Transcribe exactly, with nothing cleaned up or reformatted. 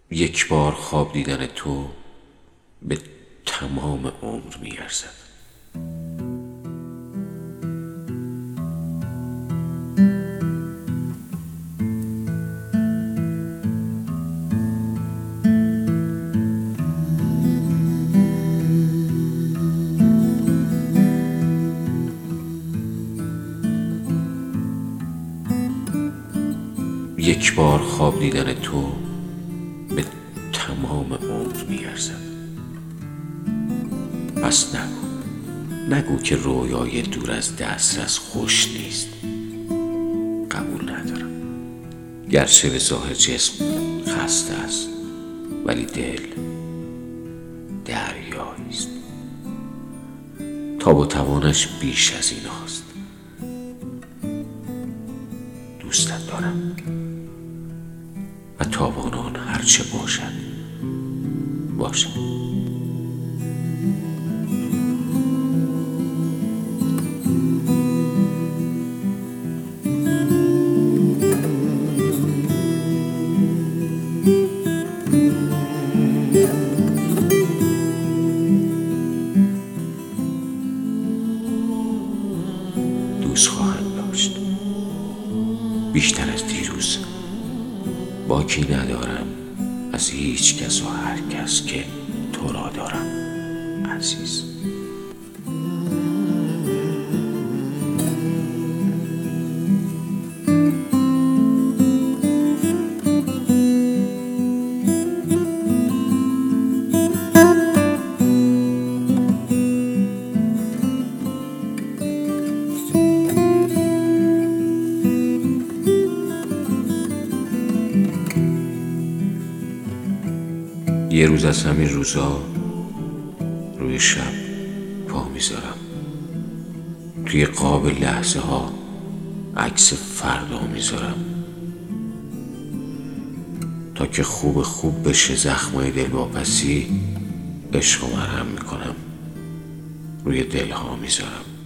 یک بار خواب دیدن تو به تمام عمر میارزد. یک بار خواب دیدن تو به تمام عمر میارزد. پس نگو نگو که رویای دور از دسترس خوش نیست. قبول ندارم. گرچه به ظاهر جسم خسته است، ولی دل دریایی است. تاب و توانش بیش از این هاست. دوستت دارم و تاوان آن هرچه باشد باشد. دوست خواهم داشت بیشتر از دیروز. باکی ندارم از هیچ کس و هر کس که تو را دارم عزیز. یه روز از همین روزا روی شب پا میذارم، توی قاب لحظه ها عکس فردا میذارم، تا که خوب خوب بشه زخمای دلواپسی عشق و مرهم میکنم روی دلها میذارم.